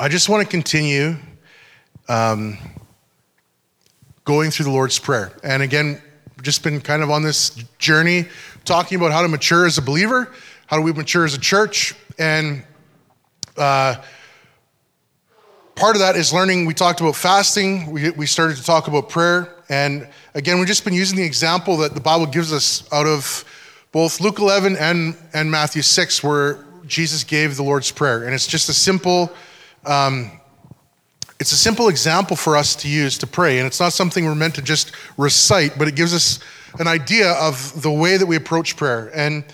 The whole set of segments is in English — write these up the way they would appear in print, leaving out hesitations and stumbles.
I just want to continue going through the Lord's Prayer. And again, we've just been kind of on this journey talking about how to mature as a believer, how do we mature as a church, and part of that is learning. We talked about fasting, we started to talk about prayer, and again, we've just been using the example that the Bible gives us out of both Luke 11 and Matthew 6, where Jesus gave the Lord's Prayer. And it's just a simple example for us to use to pray. And it's not something we're meant to just recite, but it gives us an idea of the way that we approach prayer. And,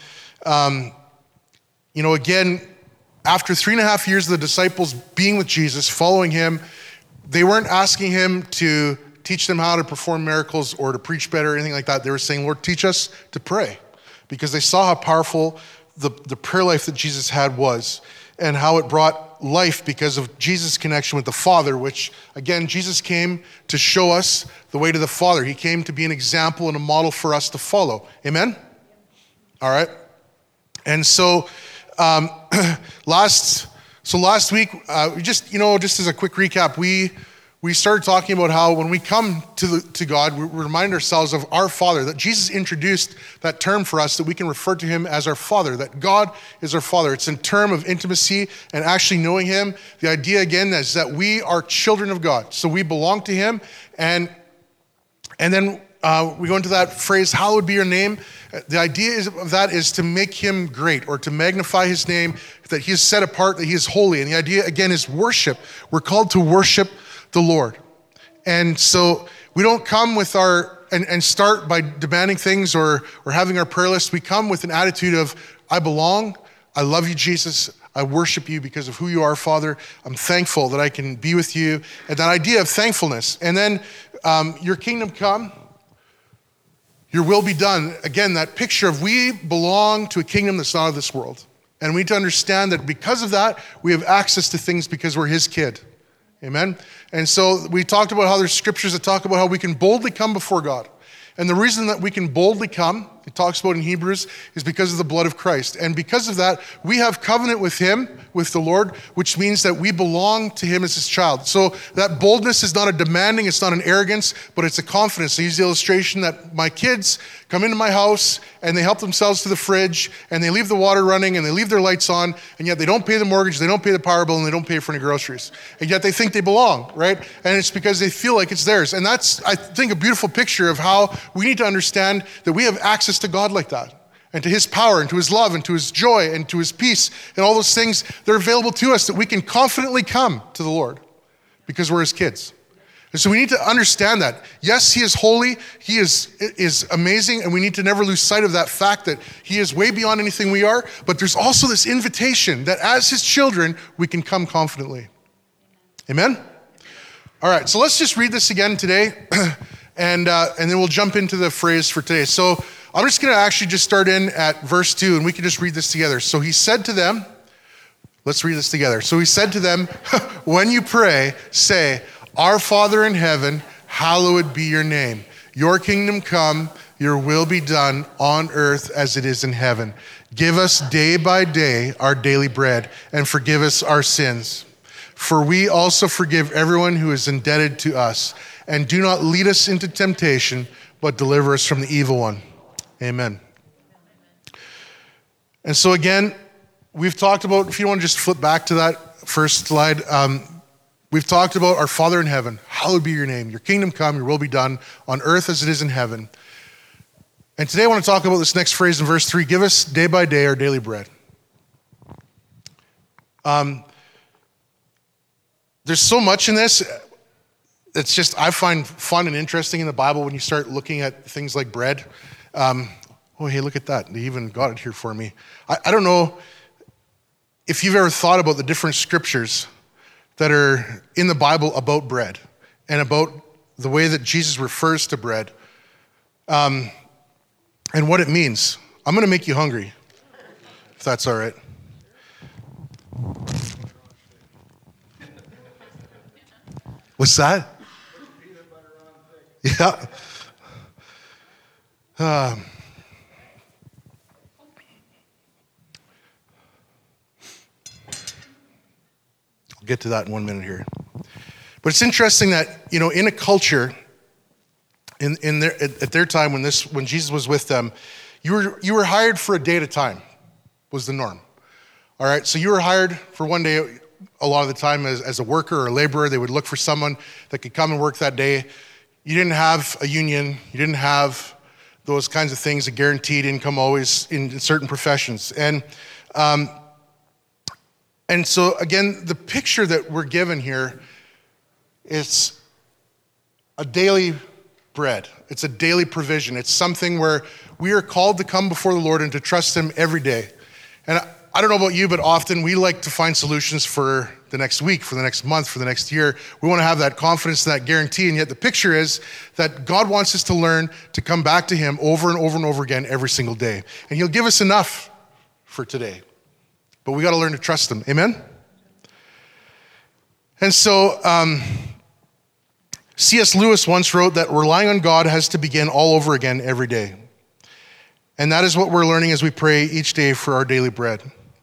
again, after 3.5 years of the disciples being with Jesus, following him, they weren't asking him to teach them how to perform miracles or to preach better or anything like that. They were saying, Lord, teach us to pray, because they saw how powerful the prayer life that Jesus had was, and how it brought life because of Jesus' connection with the Father, which, again, Jesus came to show us the way to the Father. He came to be an example and a model for us to follow. Amen? All right. And so last week, just as a quick recap, we started talking about how when we come to God, we remind ourselves of our Father, that Jesus introduced that term for us, that we can refer to him as our Father, that God is our Father. It's a term of intimacy and actually knowing him. The idea, again, is that we are children of God, so we belong to him. And then we go into that phrase, hallowed be your name. The idea of that is to make him great, or to magnify his name, that he is set apart, that he is holy. And the idea, again, is worship. We're called to worship the Lord. And so we don't come with and start by demanding things or having our prayer list. We come with an attitude of, I belong, I love you, Jesus, I worship you because of who you are, Father. I'm thankful that I can be with you. And that idea of thankfulness. And then your kingdom come, your will be done. Again, that picture of we belong to a kingdom that's not of this world. And we need to understand that because of that, we have access to things because we're his kid. Amen? And so we talked about how there's scriptures that talk about how we can boldly come before God. And the reason that we can boldly come, it talks about in Hebrews, is because of the blood of Christ. And because of that, we have covenant with him, with the Lord, which means that we belong to him as his child. So that boldness is not a demanding, it's not an arrogance, but it's a confidence. I use the illustration that my kids come into my house and they help themselves to the fridge and they leave the water running and they leave their lights on, and yet they don't pay the mortgage, they don't pay the power bill, and they don't pay for any groceries. And yet they think they belong, right? And it's because they feel like it's theirs. And that's, I think, a beautiful picture of how we need to understand that we have access to God like that, and to his power, and to his love, and to his joy, and to his peace, and all those things that are available to us, that we can confidently come to the Lord because we're his kids. And so we need to understand that. Yes, he is holy, he is amazing, and we need to never lose sight of that fact that he is way beyond anything we are, but there's also this invitation that as his children, we can come confidently. Amen? All right, so let's just read this again today, and then we'll jump into the phrase for today. So I'm just going to actually just start in at verse 2, and we can just read this together. So he said to them, let's read this together. So he said to them, when you pray, say, Our Father in heaven, hallowed be your name. Your kingdom come, your will be done on earth as it is in heaven. Give us day by day our daily bread, and forgive us our sins. For we also forgive everyone who is indebted to us. And do not lead us into temptation, but deliver us from the evil one. Amen. And so again, we've talked about, if you want to just flip back to that first slide, we've talked about our Father in heaven, hallowed be your name. Your kingdom come, your will be done on earth as it is in heaven. And today I want to talk about this next phrase in verse 3, give us day by day our daily bread. There's so much in this. It's just, I find fun and interesting in the Bible when you start looking at things like bread. Oh, hey, look at that. They even got it here for me. I don't know if you've ever thought about the different scriptures that are in the Bible about bread and about the way that Jesus refers to bread and what it means. I'm going to make you hungry, if that's all right. What's that? Yeah. get to that in 1 minute here. But it's interesting that, in a culture, at their time when Jesus was with them, you were hired for a day at a time, was the norm. All right, so you were hired for one day a lot of the time as a worker or a laborer. They would look for someone that could come and work that day. You didn't have a union. You didn't have those kinds of things, a guaranteed income always in certain professions. And so, again, the picture that we're given here is a daily bread. It's a daily provision. It's something where we are called to come before the Lord and to trust Him every day. And I don't know about you, but often we like to find solutions for the next week, for the next month, for the next year. We want to have that confidence and that guarantee, and yet the picture is that God wants us to learn to come back to Him over and over and over again every single day. And He'll give us enough for today. But we got to learn to trust Him. Amen? And so, C.S. Lewis once wrote that relying on God has to begin all over again every day. And that is what we're learning as we pray each day for our daily bread.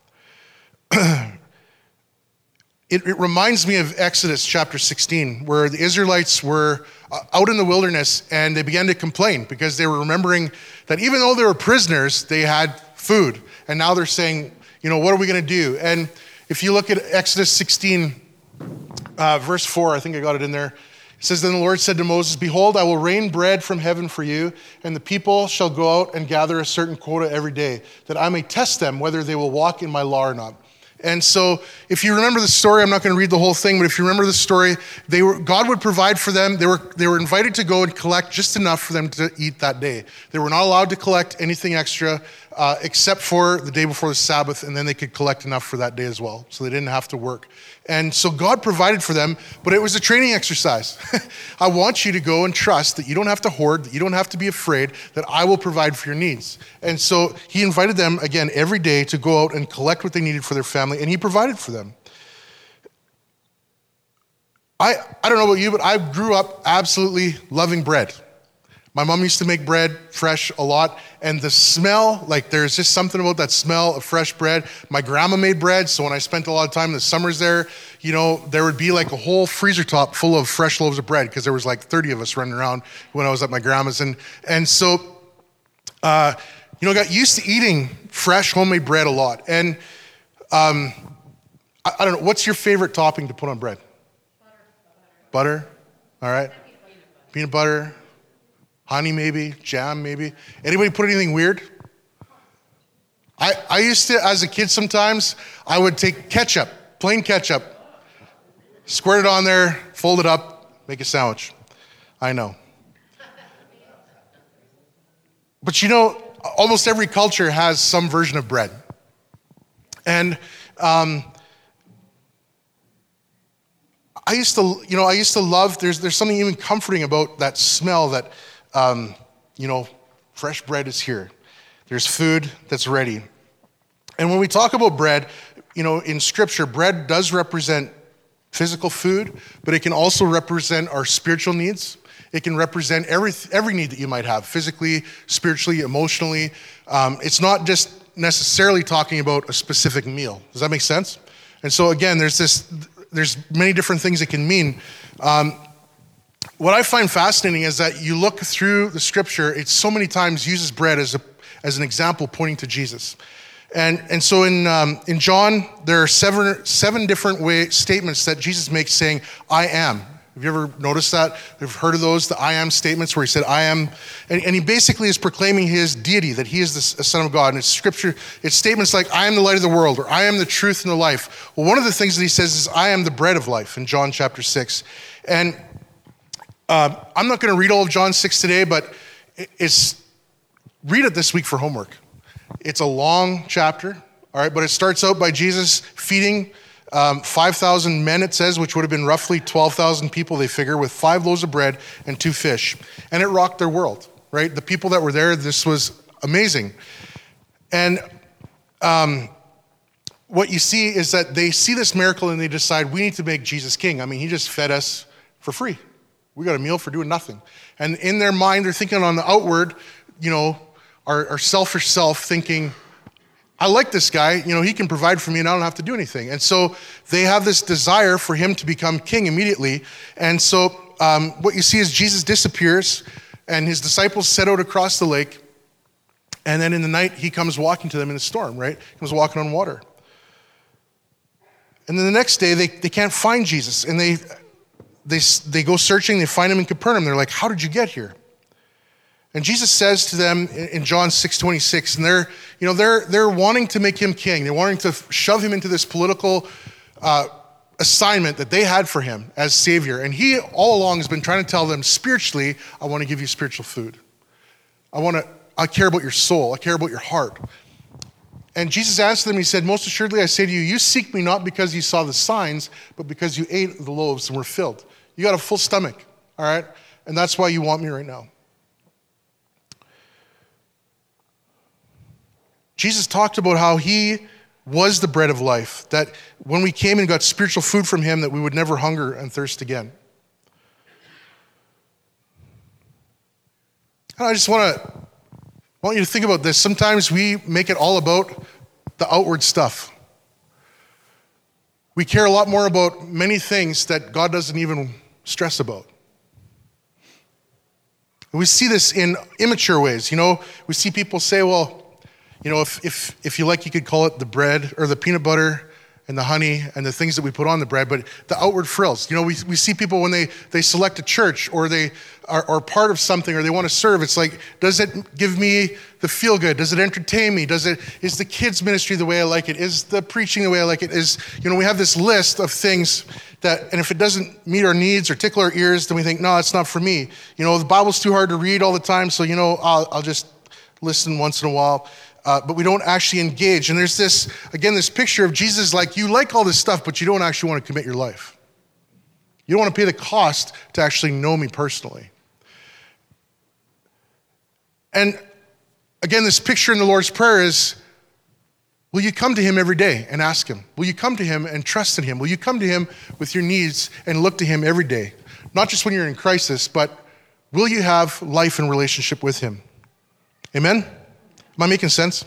It reminds me of Exodus chapter 16, where the Israelites were out in the wilderness and they began to complain because they were remembering that even though they were prisoners, they had food. And now they're saying, what are we going to do? And if you look at Exodus 16, verse 4, I think I got it in there. It says, Then the Lord said to Moses, Behold, I will rain bread from heaven for you, and the people shall go out and gather a certain quota every day, that I may test them whether they will walk in my law or not. And so if you remember the story, I'm not going to read the whole thing, but if you remember the story, God would provide for them. They were invited to go and collect just enough for them to eat that day. They were not allowed to collect anything extra except for the day before the Sabbath, and then they could collect enough for that day as well, so they didn't have to work. And so God provided for them, but it was a training exercise. I want you to go and trust that you don't have to hoard, that you don't have to be afraid, that I will provide for your needs. And so He invited them, again, every day to go out and collect what they needed for their family, and He provided for them. I don't know about you, but I grew up absolutely loving bread. My mom used to make bread fresh a lot, and the smell, there's just something about that smell of fresh bread. My grandma made bread, so when I spent a lot of time in the summers there, there would be a whole freezer top full of fresh loaves of bread, because there was 30 of us running around when I was at my grandma's. And so, got used to eating fresh homemade bread a lot. And I don't know, what's your favorite topping to put on bread? Butter? All right. Peanut butter. Honey maybe, jam maybe. Anybody put anything weird? I used to, as a kid sometimes, I would take ketchup, plain ketchup, squirt it on there, fold it up, make a sandwich. I know. But almost every culture has some version of bread. And I used to love, there's something even comforting about that smell that, fresh bread is here. There's food that's ready. And when we talk about bread, in Scripture, bread does represent physical food, but it can also represent our spiritual needs. It can represent every need that you might have, physically, spiritually, emotionally. It's not just necessarily talking about a specific meal. Does that make sense? And so again, there's many different things it can mean. What I find fascinating is that you look through the Scripture, it so many times uses bread as an example pointing to Jesus. And so in John, there are seven different statements that Jesus makes saying, I am. Have you ever noticed that? Have you heard of those, the I am statements where He said, I am? And he basically is proclaiming His deity, that He is the Son of God. And it's Scripture, it's statements like, I am the light of the world, or I am the truth and the life. Well, one of the things that He says is, I am the bread of life in John chapter 6. And I'm not going to read all of John 6 today, but read it this week for homework. It's a long chapter, all right, but it starts out by Jesus feeding 5,000 men, it says, which would have been roughly 12,000 people, they figure, with 5 loaves of bread and 2 fish. And it rocked their world, right? The people that were there, this was amazing. And what you see is that they see this miracle and they decide, we need to make Jesus king. I mean, He just fed us for free. We got a meal for doing nothing. And in their mind, they're thinking on the outward, our selfish self thinking, I like this guy, he can provide for me and I don't have to do anything. And so they have this desire for him to become king immediately. And so what you see is Jesus disappears and his disciples set out across the lake. And then in the night, he comes walking to them in the storm, right? He comes walking on water. And then the next day, they can't find Jesus. And they go searching, they find him in Capernaum. They're like, how did you get here? And Jesus says to them in John 6:26, and they're wanting to make him king. They're wanting to shove him into this political assignment that they had for him as Savior. And he all along has been trying to tell them spiritually, I want to give you spiritual food. I care about your soul. I care about your heart. And Jesus answered them, he said, most assuredly I say to you, you seek me not because you saw the signs, but because you ate the loaves and were filled. You got a full stomach, all right? And that's why you want me right now. Jesus talked about how he was the bread of life, that when we came and got spiritual food from him, that we would never hunger and thirst again. And I just want you to think about this. Sometimes we make it all about the outward stuff. We care a lot more about many things that God doesn't even stress about. We see this in immature ways. We see people say, well, if you like, you could call it the bread or the peanut butter and the honey and the things that we put on the bread, but the outward frills. We see people when they select a church or they are part of something or they want to serve, it's like, does it give me the feel good? Does it entertain me? Is the kids ministry the way I like it? Is the preaching the way I like it? We have this list of things that, and if it doesn't meet our needs or tickle our ears, then we think, no, it's not for me. The Bible's too hard to read all the time, so I'll just listen once in a while. But we don't actually engage. And there's this picture of Jesus like, you like all this stuff, but you don't actually want to commit your life. You don't want to pay the cost to actually know me personally. And again, this picture in the Lord's Prayer is, will you come to him every day and ask him? Will you come to him and trust in him? Will you come to him with your needs and look to him every day? Not just when you're in crisis, but will you have life and relationship with him? Amen? Am I making sense?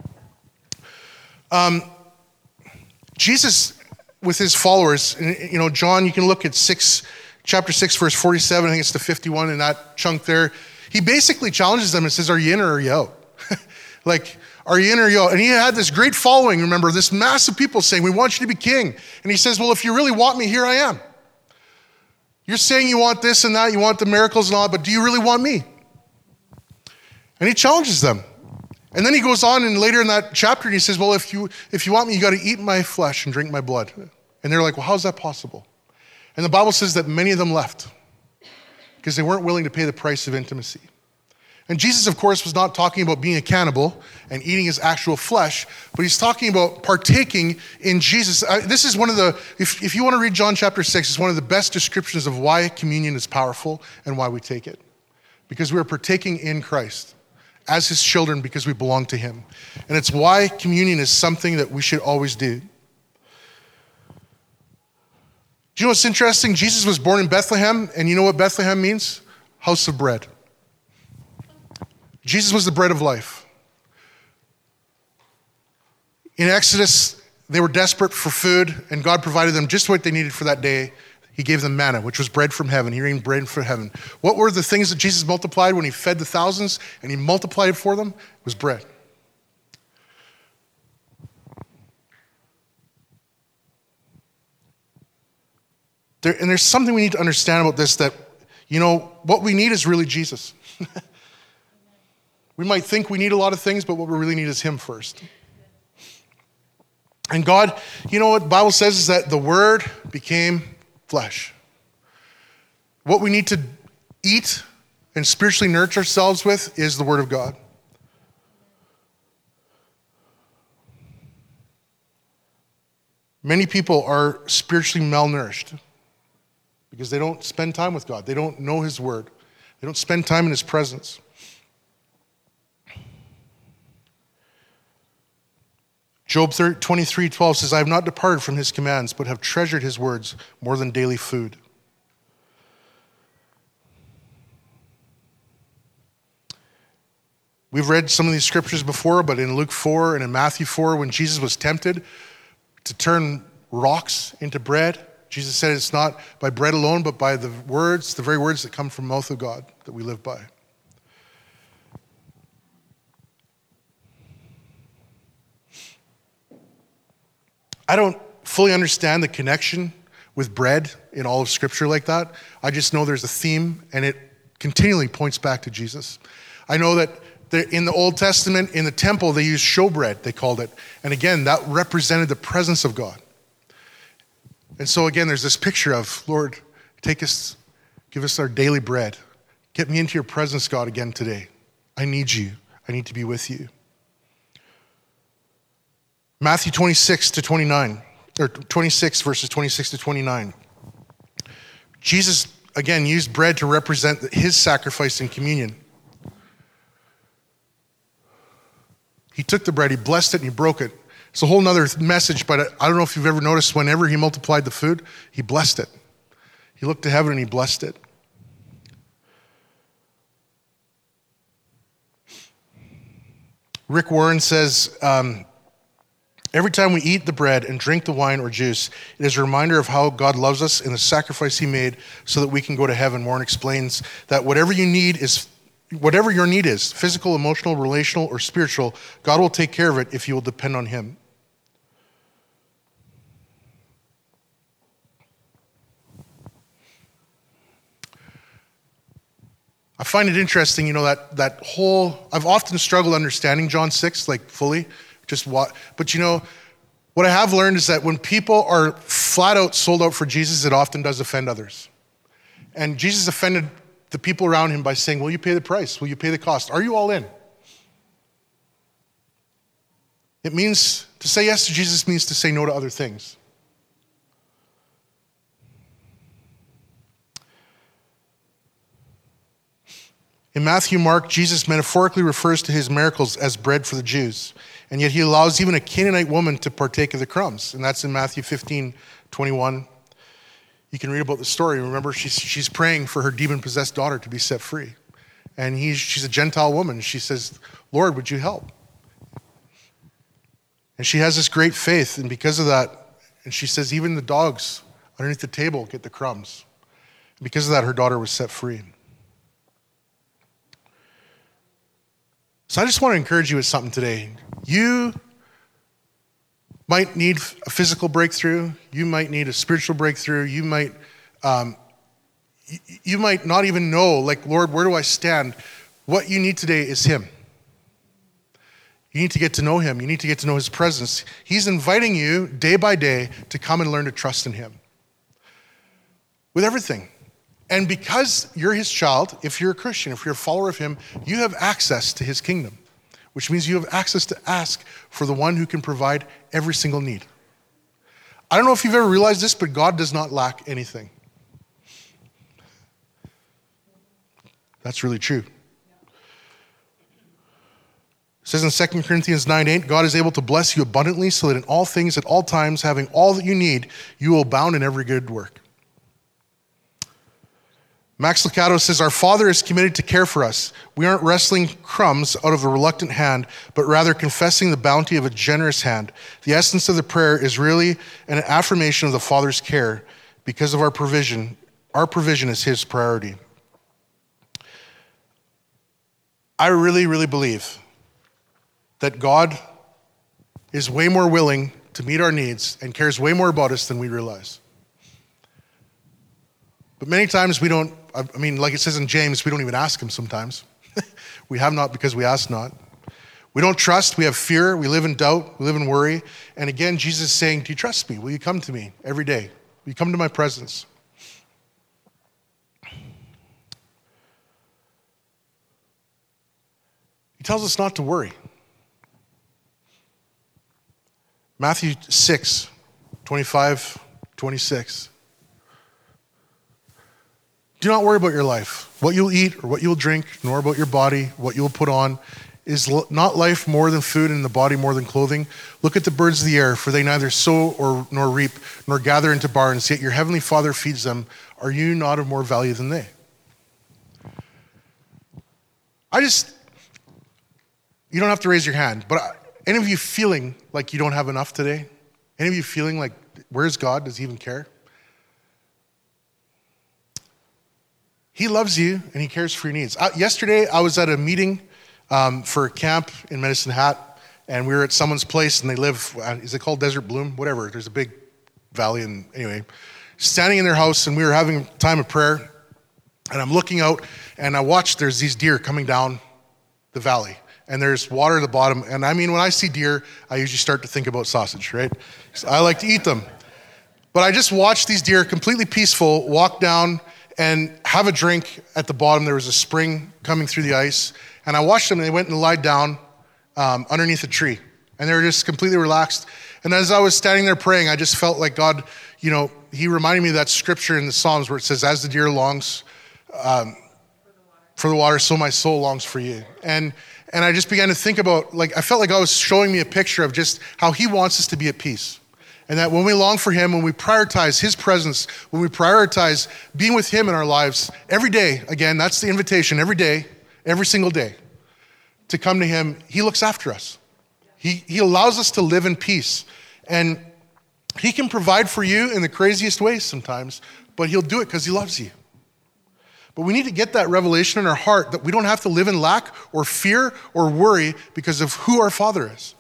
Jesus, with his followers, John, you can look at chapter 6, verse 47, I think it's to 51 in that chunk there. He basically challenges them and says, are you in or are you out? Like, are you in or are you out? And he had this great following, remember, this mass of people saying, we want you to be king. And he says, well, if you really want me, here I am. You're saying you want this and that, you want the miracles and all, but do you really want me? And he challenges them. And then he goes on and later in that chapter, he says, well, if you want me, you got to eat my flesh and drink my blood. And they're like, well, how's that possible? And the Bible says that many of them left because they weren't willing to pay the price of intimacy. And Jesus, of course, was not talking about being a cannibal and eating his actual flesh, but he's talking about partaking in Jesus. This is one of the, if you want to read John chapter 6, it's one of the best descriptions of why communion is powerful and why we take it. Because we are partaking in Christ as his children because we belong to him. And it's why communion is something that we should always do. Do you know what's interesting? Jesus was born in Bethlehem, and you know what Bethlehem means? House of bread. Jesus was the bread of life. In Exodus, they were desperate for food, and God provided them just what they needed for that day. He gave them manna, which was bread from heaven. He rained bread from heaven. What were the things that Jesus multiplied when he fed the thousands and he multiplied it for them? It was bread. And there's something we need to understand about this, that, what we need is really Jesus. We might think we need a lot of things, but what we really need is him first. And God, what the Bible says is that the Word became flesh. What we need to eat and spiritually nurture ourselves with is the Word of God. Many people are spiritually malnourished because they don't spend time with God. They don't know his Word. They don't spend time in his presence. Job 23:12 says, I have not departed from his commands, but have treasured his words more than daily food. We've read some of these scriptures before, but in Luke 4 and in Matthew 4, when Jesus was tempted to turn rocks into bread, Jesus said it's not by bread alone, but by the very words that come from the mouth of God that we live by. I don't fully understand the connection with bread in all of Scripture like that. I just know there's a theme, and it continually points back to Jesus. I know that in the Old Testament, in the temple, they used showbread, they called it. And again, that represented the presence of God. And so again, there's this picture of, Lord, give us our daily bread. Get me into your presence, God, again today. I need you. I need to be with you. Matthew 26 to 29, or 26 verses 26 to 29. Jesus, again, used bread to represent his sacrifice in communion. He took the bread, he blessed it, and he broke it. It's a whole nother message, but I don't know if you've ever noticed whenever he multiplied the food, he blessed it. He looked to heaven and he blessed it. Rick Warren says, every time we eat the bread and drink the wine or juice, it is a reminder of how God loves us and the sacrifice he made so that we can go to heaven. Warren explains that whatever your need is, physical, emotional, relational, or spiritual, God will take care of it if you will depend on him. I find it interesting, that whole, I've often struggled understanding John 6, fully, but what I have learned is that when people are flat out sold out for Jesus, it often does offend others. And Jesus offended the people around him by saying, will you pay the price? Will you pay the cost? Are you all in? It means, to say yes to Jesus means to say no to other things. In Matthew, Mark, Jesus metaphorically refers to his miracles as bread for the Jews, and yet he allows even a Canaanite woman to partake of the crumbs, and that's in Matthew 15:21. You can read about the story. Remember, she's praying for her demon-possessed daughter to be set free, and she's a Gentile woman. She says, Lord, would you help? And she has this great faith, and because of that, and she says, even the dogs underneath the table get the crumbs. And because of that, her daughter was set free. So I just want to encourage you with something today. You might need a physical breakthrough. You might need a spiritual breakthrough. You might not even know, Lord, where do I stand? What you need today is him. You need to get to know him. You need to get to know his presence. He's inviting you day by day to come and learn to trust in him with everything. And because you're his child, if you're a Christian, if you're a follower of him, you have access to his kingdom, which means you have access to ask for the one who can provide every single need. I don't know if you've ever realized this, but God does not lack anything. That's really true. It says in 2 Corinthians 9:8, God is able to bless you abundantly so that in all things, at all times, having all that you need, you will abound in every good work. Max Lucado says, our Father is committed to care for us. We aren't wresting crumbs out of a reluctant hand, but rather confessing the bounty of a generous hand. The essence of the prayer is really an affirmation of the Father's care because of our provision. Our provision is his priority. I really, really believe that God is way more willing to meet our needs and cares way more about us than we realize. But many times we don't, like it says in James, we don't even ask him sometimes. We have not because we ask not. We don't trust, we have fear, we live in doubt, we live in worry. And again, Jesus is saying, do you trust me? Will you come to me every day? Will you come to my presence? He tells us not to worry. Matthew 6:25-26. Do not worry about your life, what you'll eat or what you'll drink, nor about your body, what you'll put on. Is not life more than food and the body more than clothing? Look at the birds of the air, for they neither sow nor reap, nor gather into barns, yet your heavenly Father feeds them. Are you not of more value than they? You don't have to raise your hand, but any of you feeling like you don't have enough today? Any of you feeling like, where's God? Does he even care? He loves you and he cares for your needs. Yesterday, I was at a meeting for a camp in Medicine Hat, and we were at someone's place, and they live, is it called Desert Bloom? Whatever, there's a big valley, and anyway, standing in their house, and we were having a time of prayer, and I'm looking out, and I watched, there's these deer coming down the valley, and there's water at the bottom, and I mean, when I see deer, I usually start to think about sausage, right? So I like to eat them. But I just watched these deer, completely peaceful, walk down and have a drink at the bottom. There was a spring coming through the ice, and I watched them, and they went and lied down underneath a tree, and they were just completely relaxed. And as I was standing there praying, I just felt like God, he reminded me of that scripture in the Psalms where it says, as the deer longs for the water, so my soul longs for you. And I just began to think about, I felt like God was showing me a picture of just how he wants us to be at peace. And that when we long for him, when we prioritize his presence, when we prioritize being with him in our lives every day, again, that's the invitation, every day, every single day, to come to him, he looks after us. He allows us to live in peace. And he can provide for you in the craziest ways sometimes, but he'll do it because he loves you. But we need to get that revelation in our heart that we don't have to live in lack or fear or worry because of who our Father is.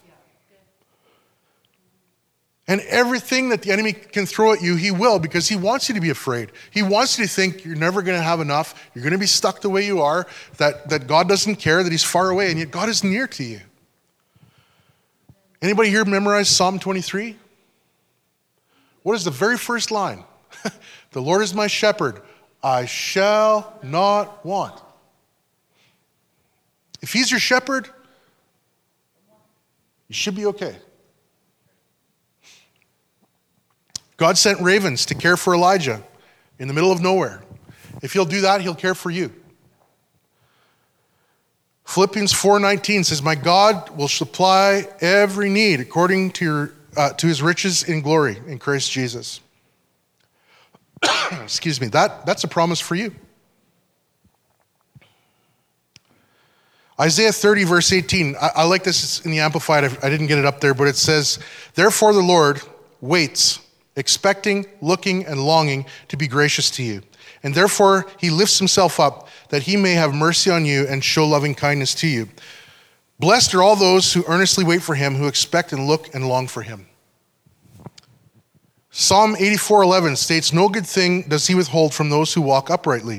And everything that the enemy can throw at you, he will, because he wants you to be afraid. He wants you to think you're never going to have enough, you're going to be stuck the way you are, that God doesn't care, that he's far away, and yet God is near to you. Anybody here memorize Psalm 23? What is the very first line? The Lord is my shepherd, I shall not want. If he's your shepherd, you should be okay. God sent ravens to care for Elijah in the middle of nowhere. If he'll do that, he'll care for you. Philippians 4:19 says, my God will supply every need according to his riches in glory in Christ Jesus. Excuse me, that's a promise for you. Isaiah 30 verse 18, I like this in the Amplified, I didn't get it up there, but it says, therefore the Lord waits, expecting, looking, and longing to be gracious to you. And therefore he lifts himself up that he may have mercy on you and show loving kindness to you. Blessed are all those who earnestly wait for him, who expect and look and long for him. Psalm 84:11 states, no good thing does he withhold from those who walk uprightly.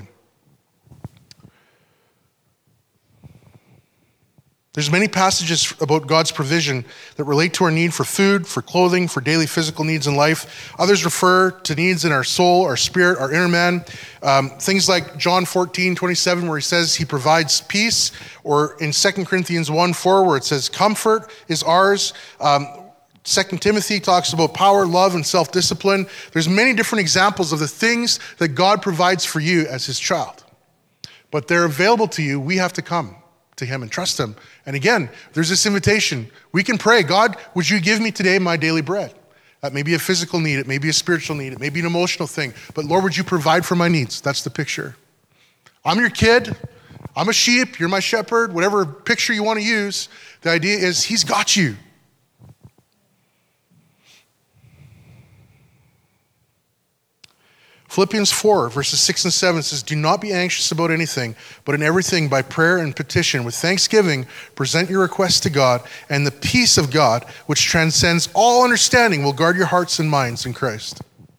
There's many passages about God's provision that relate to our need for food, for clothing, for daily physical needs in life. Others refer to needs in our soul, our spirit, our inner man. Things like John 14:27, where he says he provides peace, or in 2 Corinthians 1:4, where it says comfort is ours. 2 Timothy talks about power, love, and self-discipline. There's many different examples of the things that God provides for you as his child. But they're available to you. We have to come to him and trust him. And again, there's this invitation. We can pray, God, would you give me today my daily bread? That may be a physical need, it may be a spiritual need, it may be an emotional thing, but Lord, would you provide for my needs? That's the picture. I'm your kid, I'm a sheep, you're my shepherd, whatever picture you want to use, the idea is he's got you. Philippians 4, verses 6 and 7 says, do not be anxious about anything, but in everything by prayer and petition, with thanksgiving, present your requests to God, and the peace of God, which transcends all understanding, will guard your hearts and minds in Christ.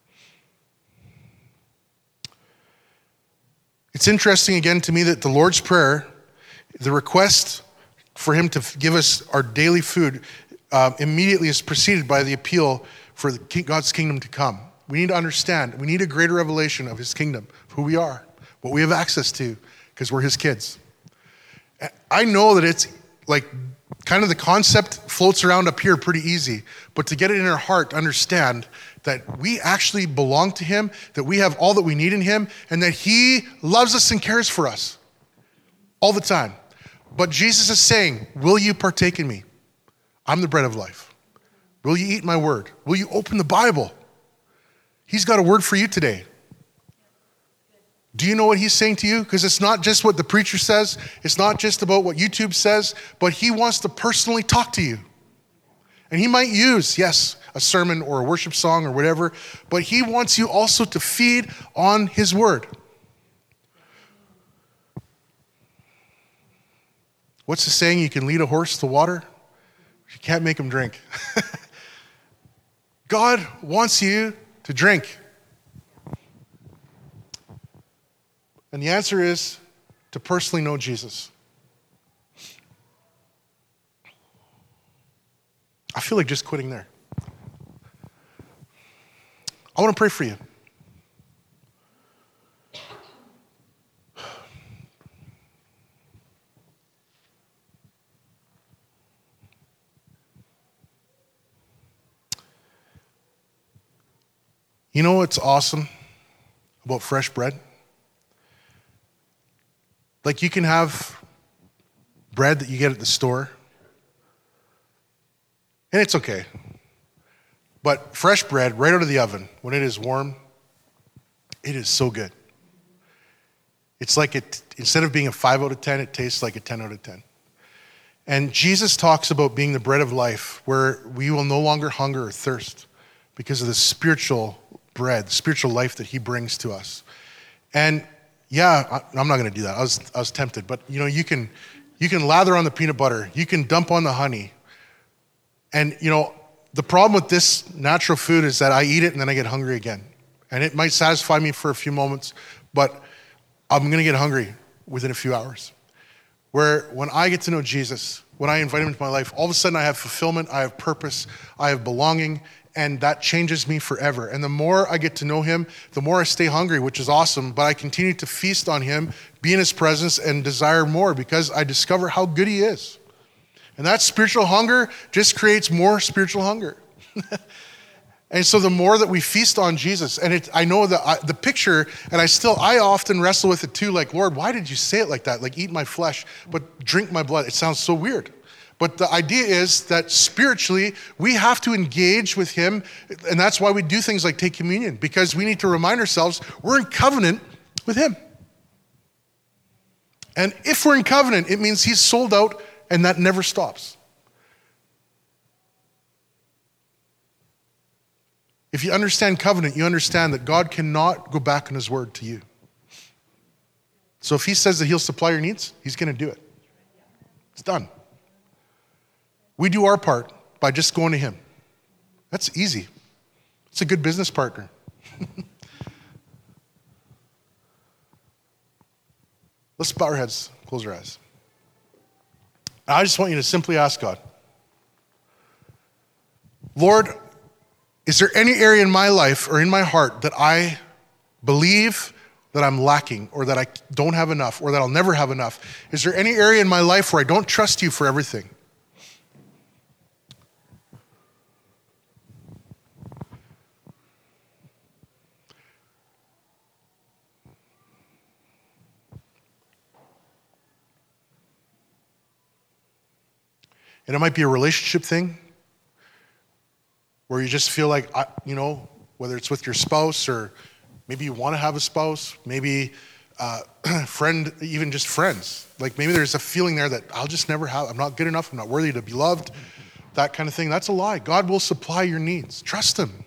It's interesting again to me that the Lord's Prayer, the request for him to give us our daily food, immediately is preceded by the appeal for God's kingdom to come. We need to understand, we need a greater revelation of his kingdom, of who we are, what we have access to, because we're his kids. I know that it's like kind of the concept floats around up here pretty easy, but to get it in our heart, to understand that we actually belong to him, that we have all that we need in him, and that he loves us and cares for us all the time. But Jesus is saying, will you partake in me? I'm the bread of life. Will you eat my word? Will you open the Bible? He's got a word for you today. Do you know what he's saying to you? Because it's not just what the preacher says. It's not just about what YouTube says, but he wants to personally talk to you. And he might use, yes, a sermon or a worship song or whatever, but he wants you also to feed on his word. What's the saying? You can lead a horse to water, you can't make him drink. God wants you to drink. And the answer is to personally know Jesus. I feel like just quitting there. I want to pray for you. You know what's awesome about fresh bread? Like you can have bread that you get at the store, and it's okay. But fresh bread right out of the oven, when it is warm, it is so good. It's like instead of being a 5 out of 10, it tastes like a 10 out of 10. And Jesus talks about being the bread of life, where we will no longer hunger or thirst because of the spiritual bread, the spiritual life that he brings to us. And yeah, I'm not going to do that. I was tempted, but you know, you can lather on the peanut butter, you can dump on the honey. And you know, the problem with this natural food is that I eat it and then I get hungry again. And it might satisfy me for a few moments, but I'm going to get hungry within a few hours. Where when I get to know Jesus, when I invite him into my life, all of a sudden I have fulfillment, I have purpose, I have belonging, and that changes me forever. And the more I get to know him, the more I stay hungry, which is awesome, but I continue to feast on him, be in his presence, and desire more because I discover how good he is. And that spiritual hunger just creates more spiritual hunger. And so the more that we feast on Jesus, and I know that the picture, and I often wrestle with it too, like, Lord, why did you say it like that? Like, eat my flesh, but drink my blood. It sounds so weird. But the idea is that spiritually, we have to engage with him, and that's why we do things like take communion, because we need to remind ourselves we're in covenant with him. And if we're in covenant, it means he's sold out, and that never stops. If you understand covenant, you understand that God cannot go back on his word to you. So if he says that he'll supply your needs, he's going to do it. It's done. We do our part by just going to him. That's easy. It's a good business partner. Let's bow our heads, close our eyes. I just want you to simply ask God, Lord, is there any area in my life or in my heart that I believe that I'm lacking or that I don't have enough or that I'll never have enough? Is there any area in my life where I don't trust you for everything? And it might be a relationship thing where you just feel like, whether it's with your spouse or maybe you want to have a spouse, maybe friend, even just friends. Like maybe there's a feeling there that I'll just never have, I'm not good enough, I'm not worthy to be loved, that kind of thing. That's a lie. God will supply your needs. Trust him.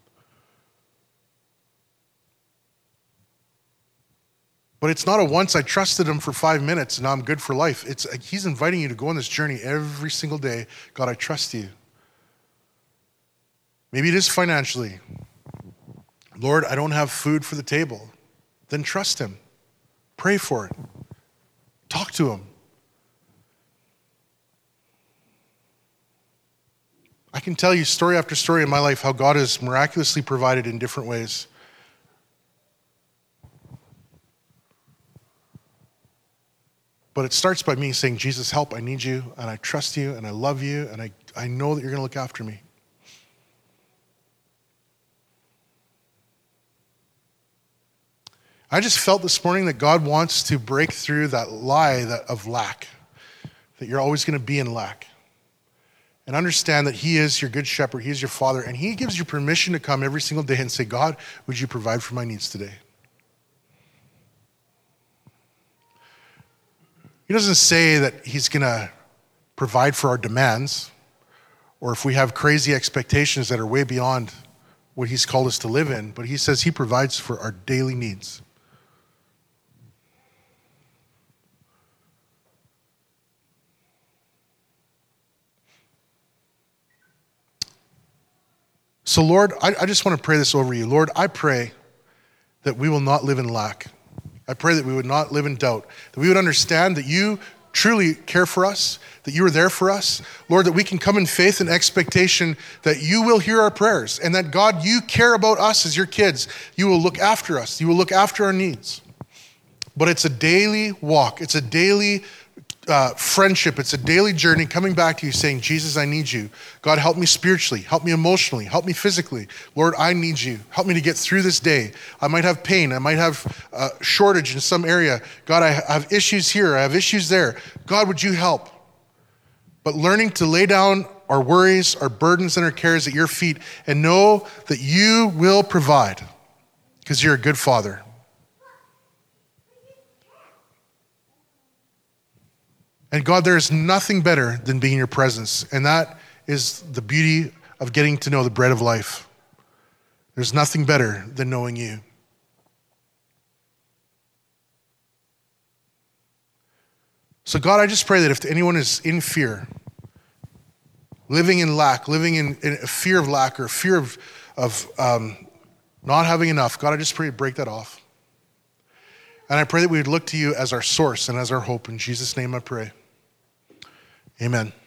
But it's not a once I trusted him for 5 minutes and now I'm good for life. He's inviting you to go on this journey every single day. God, I trust you. Maybe it is financially. Lord, I don't have food for the table. Then trust him. Pray for it. Talk to him. I can tell you story after story in my life how God has miraculously provided in different ways. But it starts by me saying, Jesus, help, I need you, and I trust you, and I love you, and I know that you're going to look after me. I just felt this morning that God wants to break through that lie of lack, that you're always going to be in lack. And understand that he is your good shepherd, he is your father, and he gives you permission to come every single day and say, God, would you provide for my needs today? He doesn't say that he's going to provide for our demands, or if we have crazy expectations that are way beyond what he's called us to live in, but he says he provides for our daily needs. So Lord, I just want to pray this over you. Lord, I pray that we will not live in lack. I pray that we would not live in doubt, that we would understand that you truly care for us, that you are there for us. Lord, that we can come in faith and expectation that you will hear our prayers, and that God, you care about us as your kids. You will look after us. You will look after our needs. But it's a daily walk. It's a daily friendship. It's a daily journey coming back to you saying, Jesus, I need you. God, help me spiritually. Help me emotionally. Help me physically. Lord, I need you. Help me to get through this day. I might have pain. I might have a shortage in some area. God, I have issues here. I have issues there. God, would you help? But learning to lay down our worries, our burdens, and our cares at your feet and know that you will provide because you're a good Father. And God, there is nothing better than being in your presence. And that is the beauty of getting to know the bread of life. There's nothing better than knowing you. So God, I just pray that if anyone is in fear, living in lack, living in a fear of lack or fear of not having enough, God, I just pray to break that off. And I pray that we would look to you as our source and as our hope. In Jesus' name I pray. Amen.